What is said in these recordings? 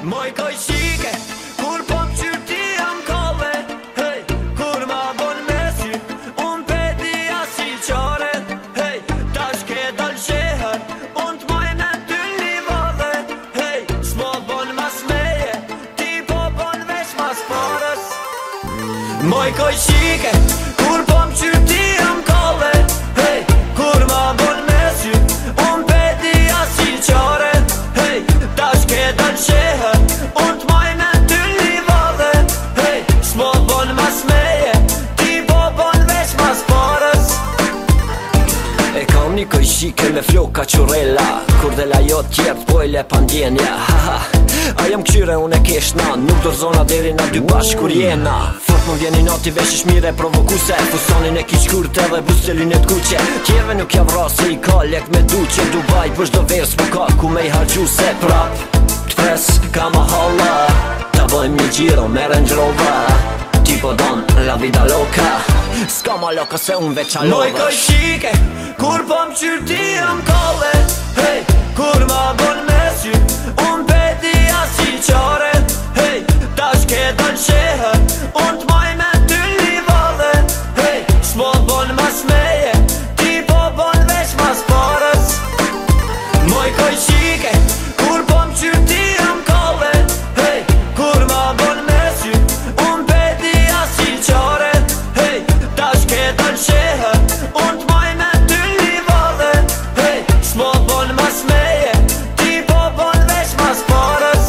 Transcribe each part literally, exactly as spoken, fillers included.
Moj koj shike, kur po m'qyr ti jam kove. Hey, kur ma bon me sy, unë pedia si qare. Hey, tash ke dal sheher, unë t'moj me ty një vode. Hey, s'mo bon mas meje, ti po bon veç mas parës. Moj koj shike, kur po m'qyr ti jam kove. Hey, kur ma bon me sy, unë pedia si qare. Hey, tash ke dal sheher, një koj shike me floka qurella, kur dhe la jo tjep po e le pandjenja. A jam këshyre unë e keshna, nuk dorzona deri na dy bashk kur jena. Fort më vjeni nati vesh ish mire provokuse, fusonin e kiq kurte dhe bustelin e t'kuqe. Tjeve nuk javra se i ka lek me duqe, Dubai për shdo vers më ka ku me i hargjuse. Prap, t'pres ka ma halla, ta bojmë një gjiro me Range Rover. Ti po don la vida loca, s'ka ma loka se unë veç a love. Moj koj shike, kur po m'qyr ti jam kove. Hey, kur ma bon me sy, unë pedia si qare. Hey, tash ke dal sheher, unë t'moj me ty një vode. Hey, s'mo bon mas meje, ti po bon veç mas parës. Moj koj shike, kur po m'qyr ti jam kove. Hey, kur ma bon me sy, unë pedia si qare. Hey, tash ke dal sheher, unë t'moj me ty një vode. Hey, s'mo bon mas meje, ti po bon veç mas parës.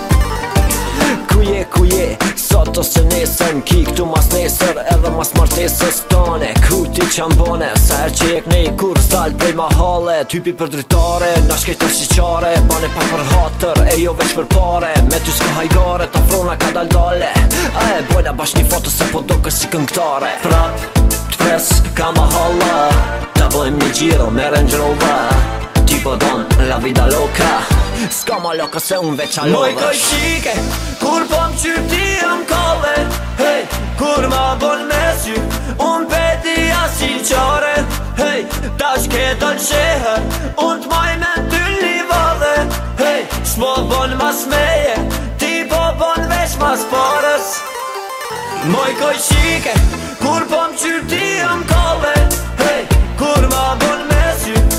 Kuje, kuje, sot ose nesër, m'ki këtu mas nesër, edhe mas martesës tane. Kuti qambone, sa her që jek nej kur s'dal prej mahale. Typi për dritare, na shkejta shqiqare, bane pa për hatër, e jo veç për pare. Me ty s'ka hajgare, ta frona ka dal dale. A e bojna bash një foto se po doke si këngtare. Prap, t'pres ka ma halla, ta bojmë një gjiro me Range Rover. Ti po don la vida loca, s'ka ma loka se unë veç a love. Moj koj shike, kur po m'qyr ti jam kove. Hey, kur ma bon me sy, unë pedia si qare. Hey, tash ke dal sheher, unë t'moj me ty një vode. Hey, s'mo bon mas meje, ti po bon veç mas parës. Moj koj shike, kur po m'qyr ti jam kove. Hey, kur ma bon me sy,